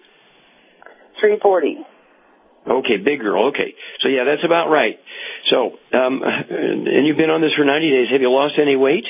340. Okay, big girl. Okay. So, yeah, that's about right. So, and you've been on this for 90 days. Have you lost any weight?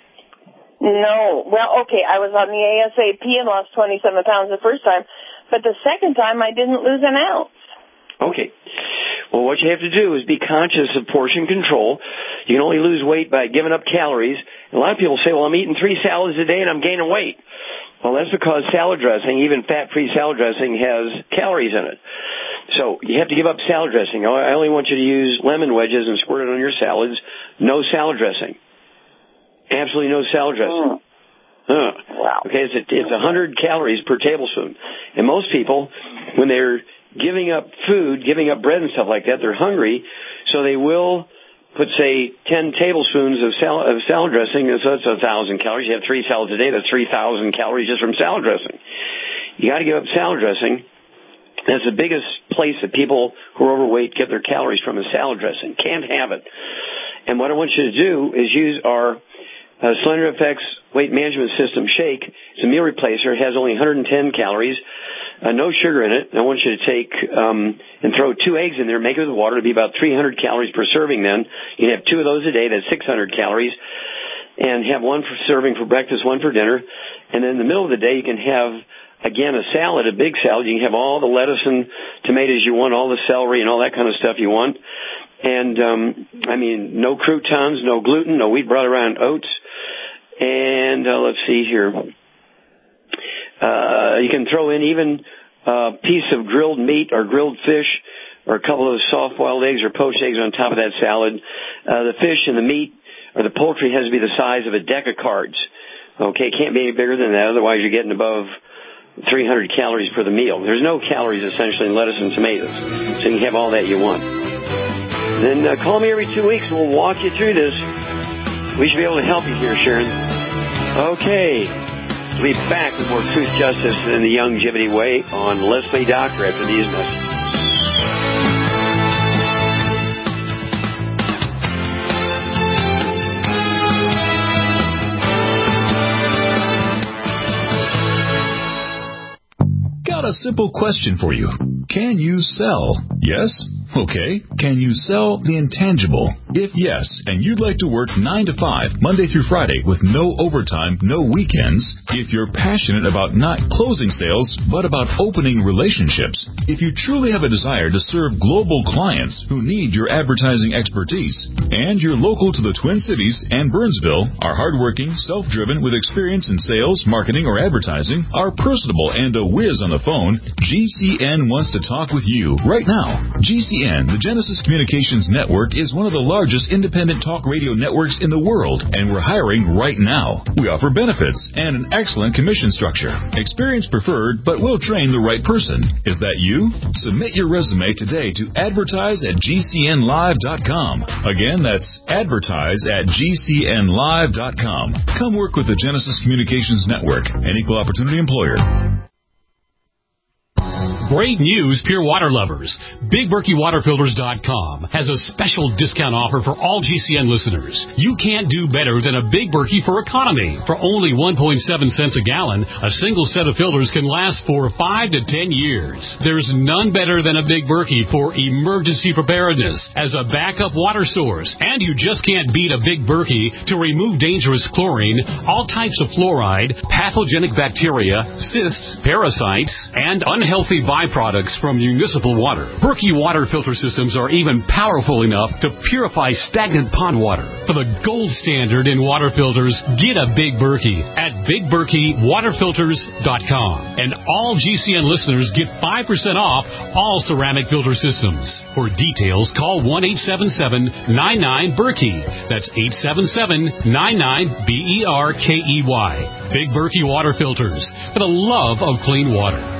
No. Well, okay, I was on the ASAP and lost 27 pounds the first time, but the second time I didn't lose an ounce. Okay. Well, what you have to do is be conscious of portion control. You can only lose weight by giving up calories. And a lot of people say, well, I'm eating 3 salads a day and I'm gaining weight. Well, that's because salad dressing, even fat-free salad dressing, has calories in it. So you have to give up salad dressing. I only want you to use lemon wedges and squirt it on your salads. No salad dressing. Absolutely no salad dressing. Wow. Okay, it's 100 calories per tablespoon. And most people, when they're giving up food, giving up bread and stuff like that, they're hungry, so they will put, say, 10 tablespoons of salad dressing, so that's 1,000 calories. You have 3 salads a day, that's 3,000 calories just from salad dressing. You got to give up salad dressing. That's the biggest place that people who are overweight get their calories from, is salad dressing. Can't have it. And what I want you to do is use our Slender FX Weight Management System Shake. It's a meal replacer. It has only 110 calories, no sugar in it. I want you to take and throw 2 eggs in there, make it with water. It'll be about 300 calories per serving then. You can have 2 of those a day. That's 600 calories. And have 1 for serving for breakfast, 1 for dinner. And then in the middle of the day, you can have, again, a salad, a big salad. You can have all the lettuce and tomatoes you want, all the celery and all that kind of stuff you want. And, no croutons, no gluten, no wheat brought around oats. And let's see here. You can throw in even a piece of grilled meat or grilled fish or a couple of soft-boiled eggs or poached eggs on top of that salad. The fish and the meat or the poultry has to be the size of a deck of cards. Okay, can't be any bigger than that. Otherwise, you're getting above 300 calories per the meal. There's no calories, essentially, in lettuce and tomatoes. So you can have all that you want. Then call me every 2 weeks and we'll walk you through this. We should be able to help you here, Sharon. Okay. We'll be back with more Truth, Justice, and the Youngevity Way on Let's Play Doctor after these messages. got a simple question for you. Can you sell? Yes? Okay. Can you sell the intangible? If yes, and you'd like to work 9 to 5, Monday through Friday, with no overtime, no weekends, if you're passionate about not closing sales, but about opening relationships, if you truly have a desire to serve global clients who need your advertising expertise, and you're local to the Twin Cities and Burnsville, are hardworking, self-driven, with experience in sales, marketing, or advertising, are personable and a whiz on the phone, GCN wants to talk with you right now. GCN, the Genesis Communications Network, is one of the largest independent talk radio networks in the world, and we're hiring right now. We offer benefits and an excellent commission structure. Experience preferred, but we'll train the right person. Is that you? Submit your resume today to advertise@gcnlive.com. Again, that's advertise@gcnlive.com. Come work with the Genesis Communications Network, an equal opportunity employer. Great news, pure water lovers. BigBerkeyWaterFilters.com has a special discount offer for all GCN listeners. You can't do better than a Big Berkey for economy. For only 1.7 cents a gallon, a single set of filters can last for 5 to 10 years. There's none better than a Big Berkey for emergency preparedness as a backup water source. And you just can't beat a Big Berkey to remove dangerous chlorine, all types of fluoride, pathogenic bacteria, cysts, parasites, and unhealthy byproducts from municipal water. Berkey water filter systems are even powerful enough to purify stagnant pond water. For the gold standard in water filters, get a Big Berkey at BigBerkeyWaterFilters.com. And all GCN listeners get 5% off all ceramic filter systems. For details, call 1-877-99-BERKEY. That's 877-99-BERKEY. Big Berkey Water Filters, for the love of clean water.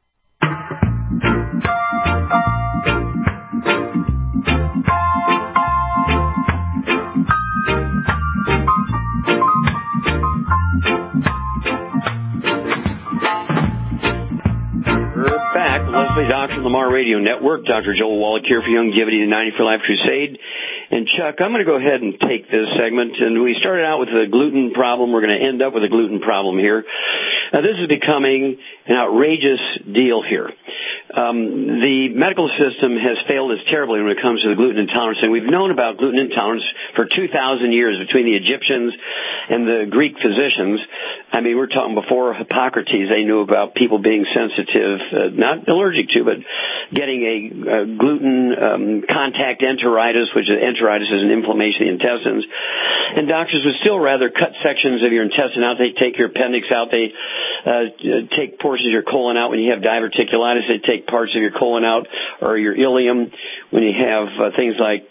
Dr. Lamar Radio Network. Dr. Joel Wallach here for Youngevity and 90 for Life Crusade. And Chuck, I'm going to go ahead and take this segment. And we started out with a gluten problem. We're going to end up with a gluten problem here. This is becoming an outrageous deal here. The medical system has failed us terribly when it comes to the gluten intolerance. And we've known about gluten intolerance for 2,000 years between the Egyptians and the Greek physicians. I mean, we're talking before Hippocrates. They knew about people being sensitive, not allergic to, but getting a gluten contact enteritis, which enteritis is an inflammation of the intestines. And doctors would still rather cut sections of your intestine out. They take your appendix out. They take portions of your colon out when you have diverticulitis. They take parts of your colon out, or your ileum when you have things like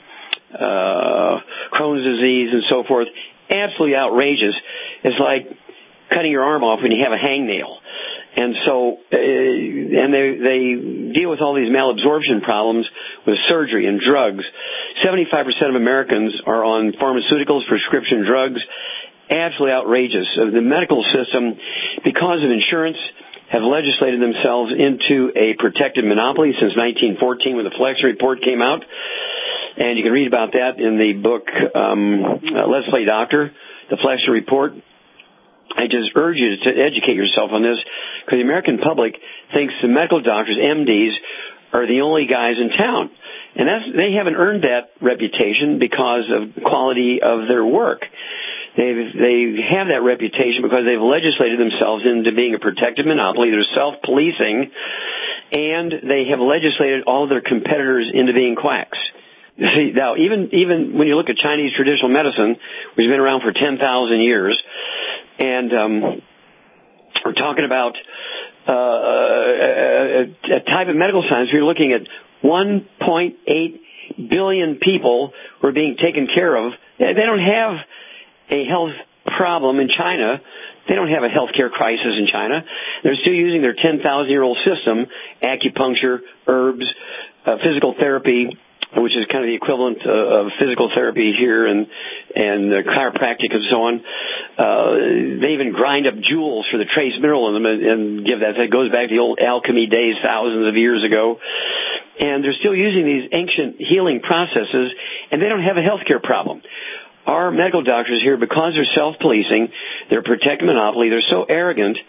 Crohn's disease and so forth. Absolutely outrageous. It's like cutting your arm off when you have a hangnail. And so, and they deal with all these malabsorption problems with surgery and drugs. 75% of Americans are on pharmaceuticals, prescription drugs. Absolutely outrageous. The medical system, because of insurance, have legislated themselves into a protected monopoly since 1914 when the Flexner Report came out. And you can read about that in the book, Let's Play Doctor, the Flexner Report. I just urge you to educate yourself on this, because the American public thinks the medical doctors, MDs, are the only guys in town. And they haven't earned that reputation because of the quality of their work. They have that reputation because they've legislated themselves into being a protected monopoly. They're self-policing, and they have legislated all their competitors into being quacks. See, now, even when you look at Chinese traditional medicine, which has been around for 10,000 years, and we're talking about a type of medical science, we're looking at 1.8 billion people who are being taken care of. They don't have a health problem in China. They don't have a healthcare crisis in China. They're still using their 10,000-year-old system, acupuncture, herbs, physical therapy, which is kind of the equivalent of physical therapy here, and chiropractic and so on. They even grind up jewels for the trace mineral in them and give that. That goes back to the old alchemy days thousands of years ago. And they're still using these ancient healing processes, and they don't have a healthcare problem. Our medical doctors here, because they're self-policing, they're protected monopoly, they're so arrogant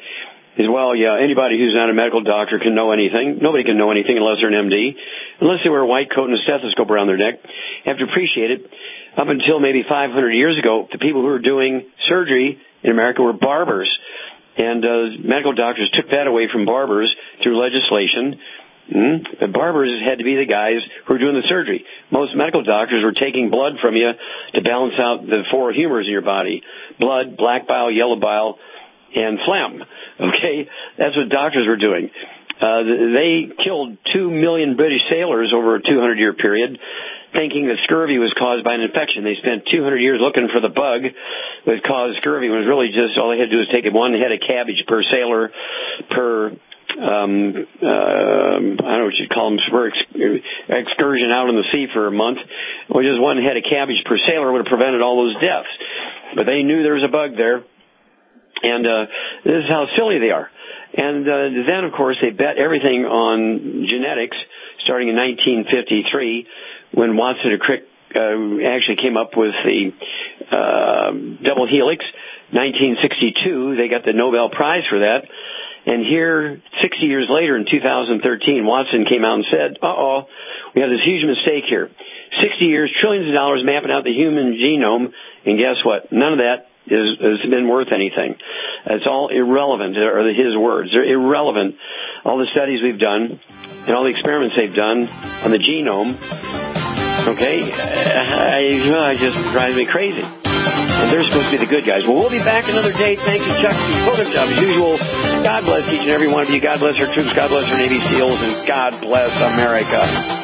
is, well, yeah, anybody who's not a medical doctor can know anything. Nobody can know anything unless they're an MD, unless they wear a white coat and a stethoscope around their neck. You have to appreciate it. Up until maybe 500 years ago, the people who were doing surgery in America were barbers. And medical doctors took that away from barbers through legislation. The barbers had to be the guys who were doing the surgery. Most medical doctors were taking blood from you to balance out the four humors in your body: blood, black bile, yellow bile, and phlegm. Okay? That's what doctors were doing. They killed 2 million British sailors over a 200-year period, thinking that scurvy was caused by an infection. They spent 200 years looking for the bug that caused scurvy. It was really just all they had to do was take one head of cabbage per sailor per I don't know what you'd call them, for excursion out in the sea for a month. Well, just one head of cabbage per sailor would have prevented all those deaths. But they knew there was a bug there. And this is how silly they are. And then, of course, they bet everything on genetics, starting in 1953, when Watson and Crick actually came up with the double helix. 1962, they got the Nobel Prize for that. And here, 60 years later, in 2013, Watson came out and said, we have this huge mistake here. 60 years, trillions of dollars mapping out the human genome, and guess what? None of that has been worth anything. It's all irrelevant, are his words. They're irrelevant. All the studies we've done and all the experiments they've done on the genome, okay, it just drives me crazy. And they're supposed to be the good guys. Well, we'll be back another day. Thank you, Chuck. As usual, God bless each and every one of you. God bless our troops. God bless our Navy SEALs. And God bless America.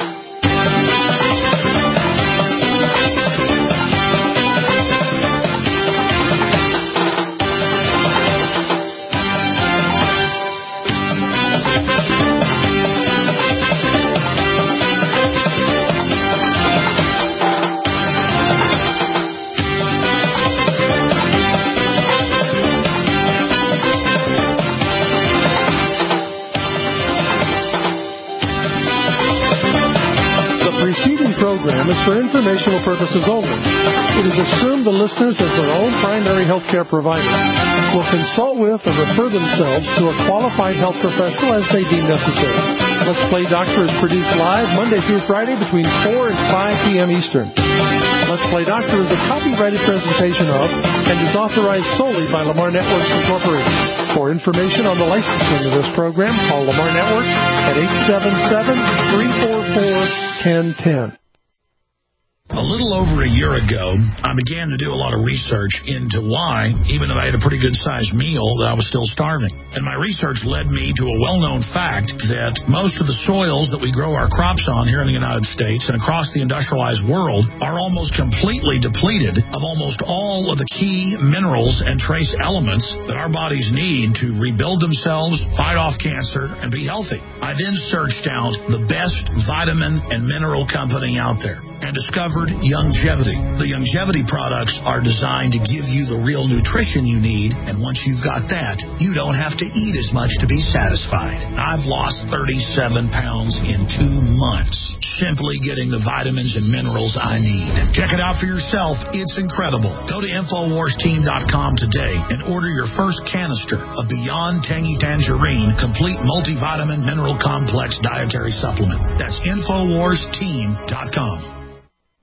Program is for informational purposes only. It is assumed the listeners, as their own primary health care provider, will consult with or refer themselves to a qualified health professional as they deem necessary. Let's Play Doctor is produced live Monday through Friday between 4 and 5 p.m. Eastern. Let's Play Doctor is a copyrighted presentation of and is authorized solely by Lamar Networks Incorporated. For information on the licensing of this program, call Lamar Networks at 877-344-1010. A little over a year ago, I began to do a lot of research into why, even though I had a pretty good-sized meal, that I was still starving. And my research led me to a well-known fact that most of the soils that we grow our crops on here in the United States and across the industrialized world are almost completely depleted of almost all of the key minerals and trace elements that our bodies need to rebuild themselves, fight off cancer, and be healthy. I then searched out the best vitamin and mineral company out there and discovered Youngevity. The Youngevity products are designed to give you the real nutrition you need, and once you've got that, you don't have to eat as much to be satisfied. I've lost 37 pounds in 2 months, simply getting the vitamins and minerals I need. Check it out for yourself. It's incredible. Go to InfoWarsTeam.com today and order your first canister of Beyond Tangy Tangerine Complete Multivitamin Mineral Complex Dietary Supplement. That's InfoWarsTeam.com.